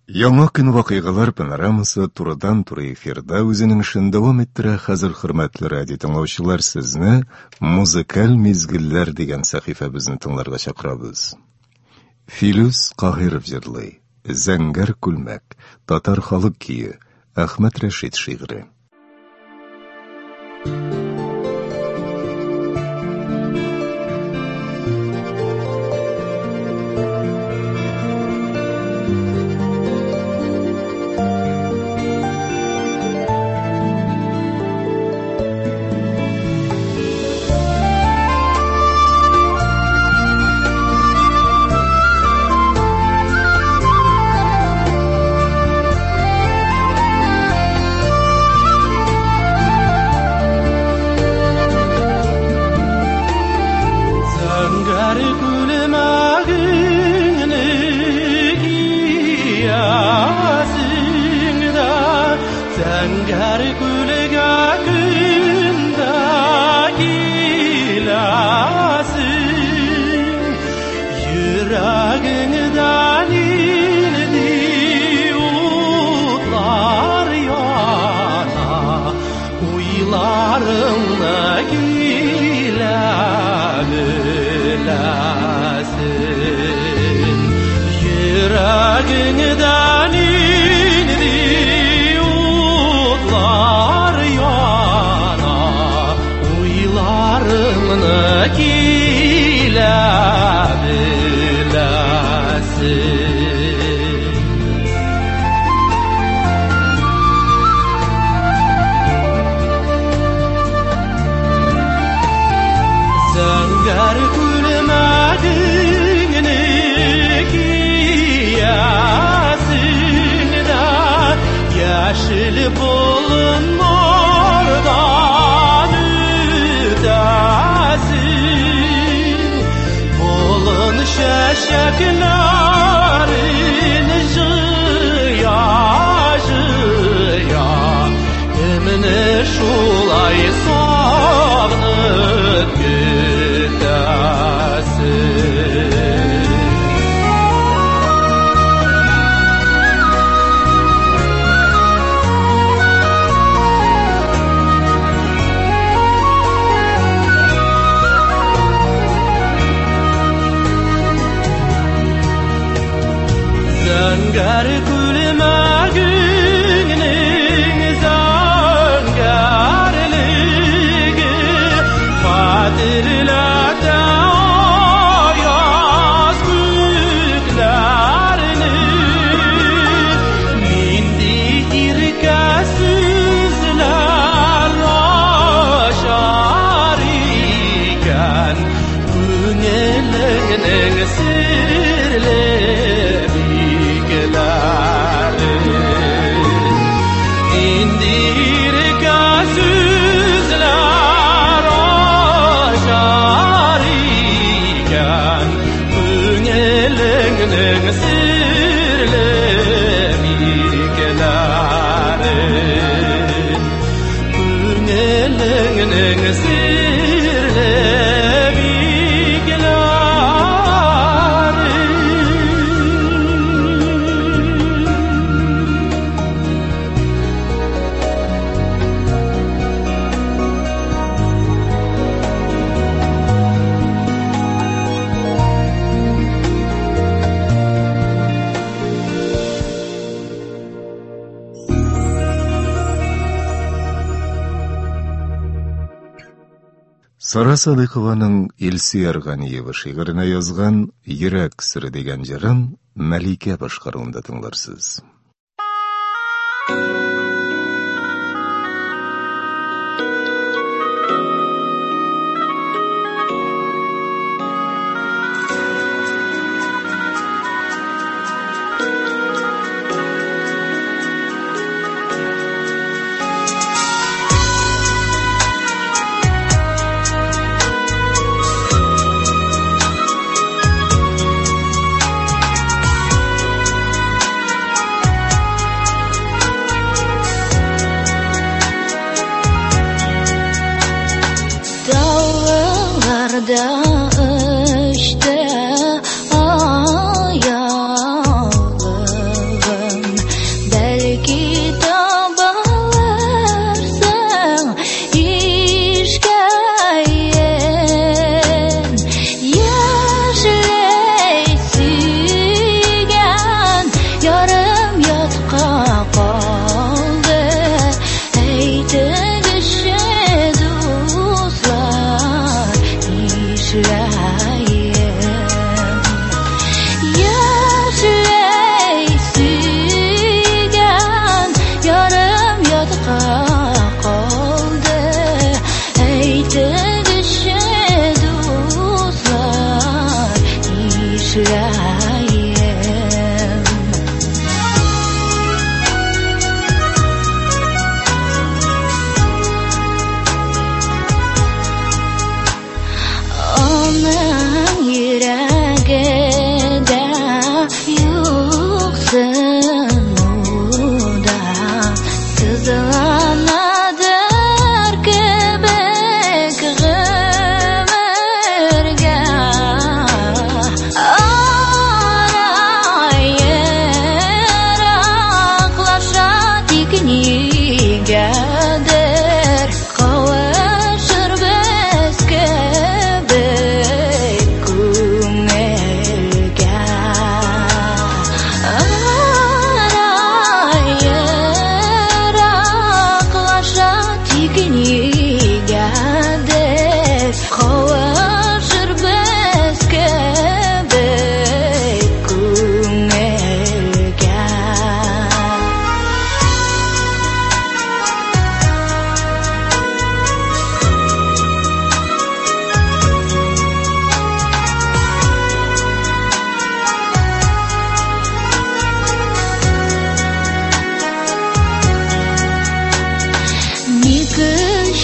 Яңа көн вакыйгалар панорамасы турыдан-туры эфирда үзенең эшен дәвам иттерә. Хәзер, хөрмәтле радио тыңлаучылар, сезне музыкаль мизгелләр дигән сәхифәбезне тыңларга чакырабыз. Филүс Каһиров җырлый. Зәңгәр күлмәк. Татар халык көе. Әхмәт Рәшит шигъре. Сара Садыйкованың Илсияр Ганиева шигыренә язган «Йөрәк сыры» дигән җырын Мәликә башкаруында тыңларсыз. Dağışta ayağım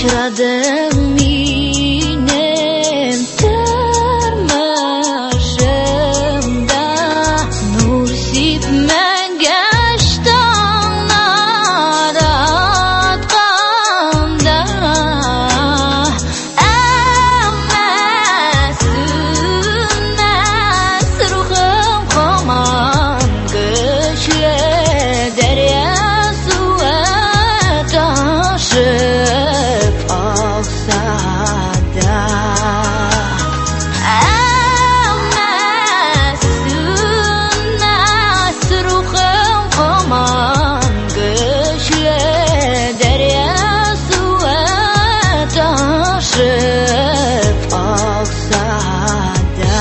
Şıradım inem tırmışımda nur sipmen geçtanlar atkamda ama sünnes ruhum koman güçlü derya suya taşıp alsada ama sünnes ruhum koman güçlü derya suya taşıp alsada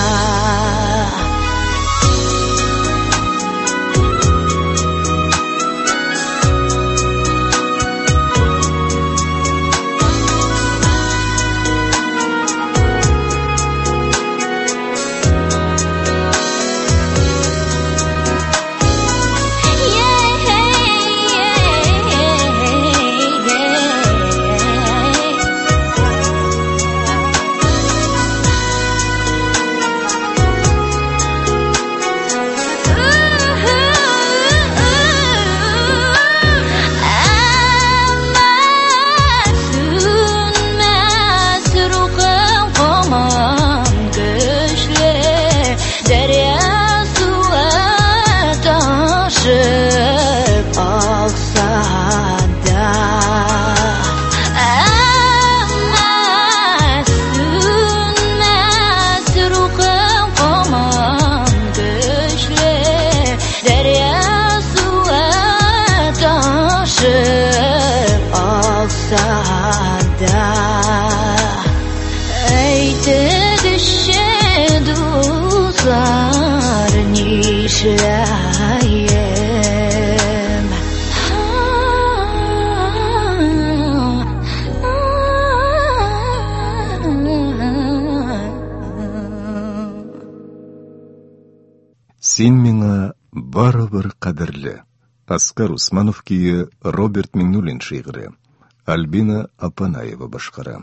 Сен миңа барыбер кадерле. Оскар Усманов күйі, Роберт Миннулин шиғыры. Альбина Апанаева башқара.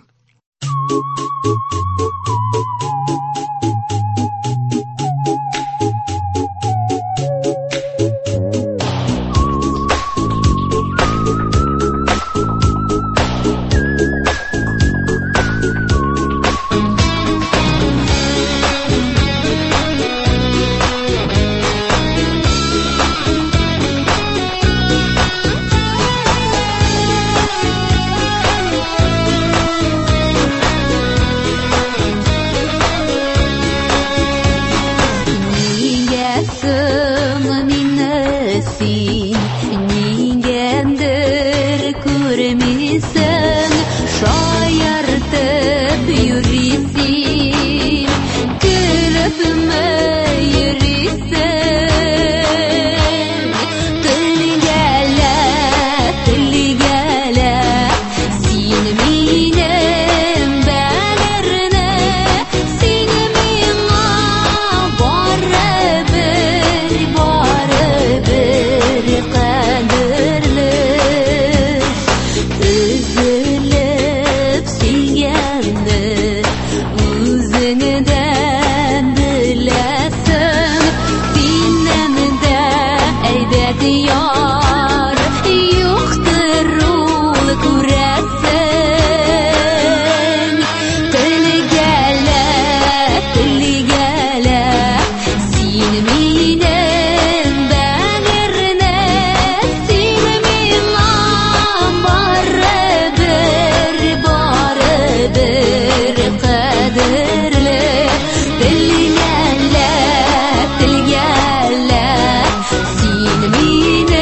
Tilgala, sin mine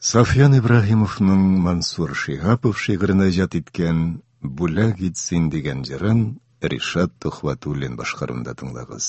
Safyan Ibrahimov'ның Мансур Шихапов шигырына ижад иткән «Бүләк итсин» дигән җырын Ришат Тухватуллин башкаруында тыңлагыз.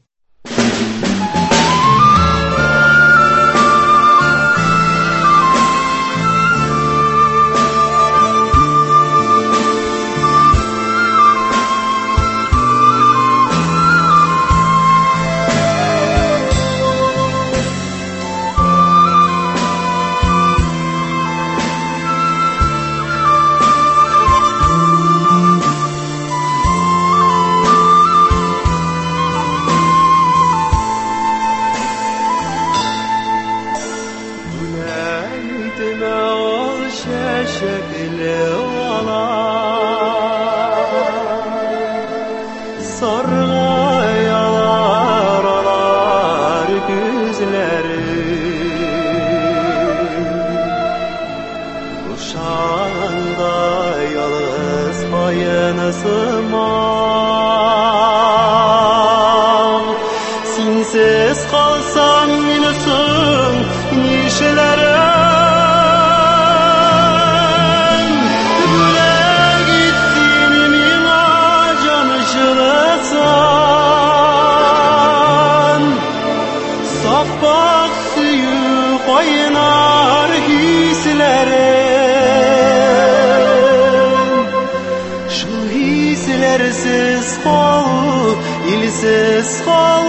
Sensiz kalsam yinsin nişelerim Bülek gitsin mina canı şılatan Safak suyu koynar hislerim Şu hislersiz kal, ilsiz kal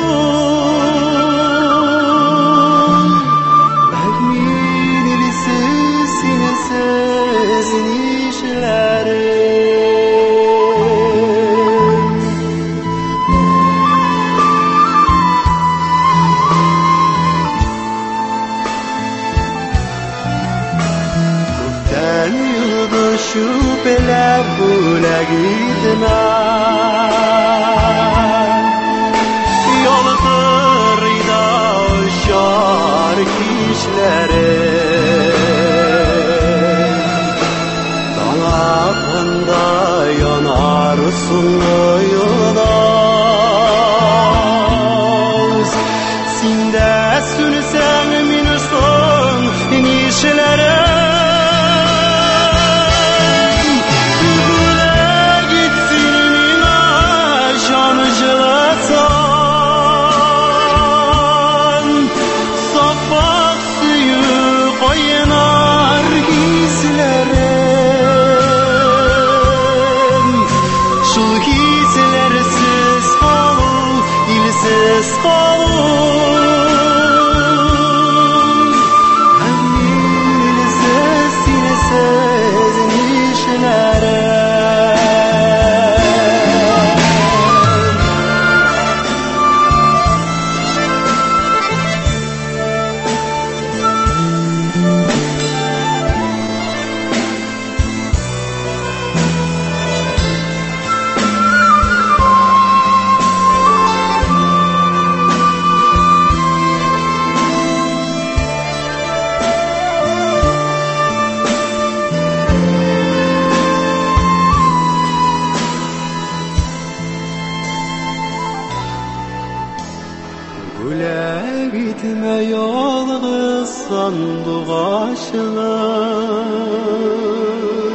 Şüpheler bule gitme Yol kırıyla uçar kişlere Dalakında yanarsın yıldız Sinde sünsen minüstün nişlere Bülek gitme yalnız sandık açılır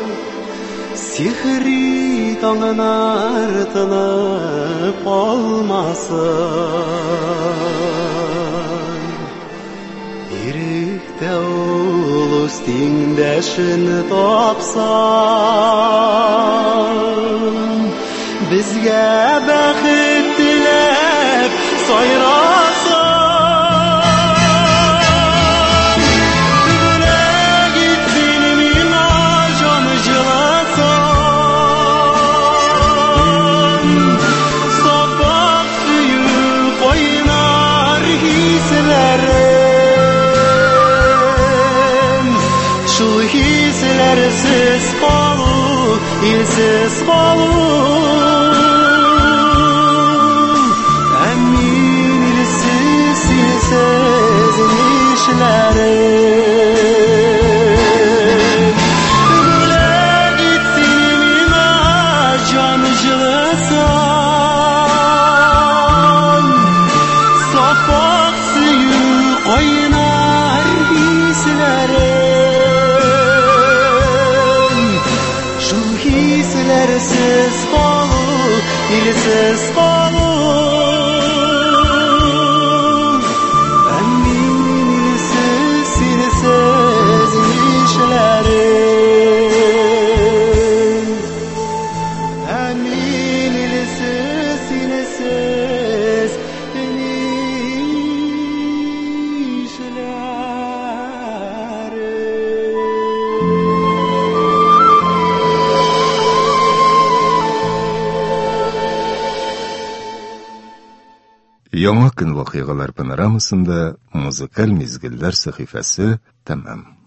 Sihri dağın artınıp olmasın Birikte ulus dingdeşini topsan Bizge bəxit dilep sayrasın Bülek gitsin mina canı jılatan Sabah suyu koynar hislerim Şu hislersiz kalı, ilsiz kalı Bülek gitsin mina canı jılatan Safak suyu koynar hislerim ilsiz qolu Amin ilsiz sensiz işlerim Amin ilsiz sensiz Яңа көн вакыйгалар панорамасында музыкаль мизгелләр сәхифәсе тәмам.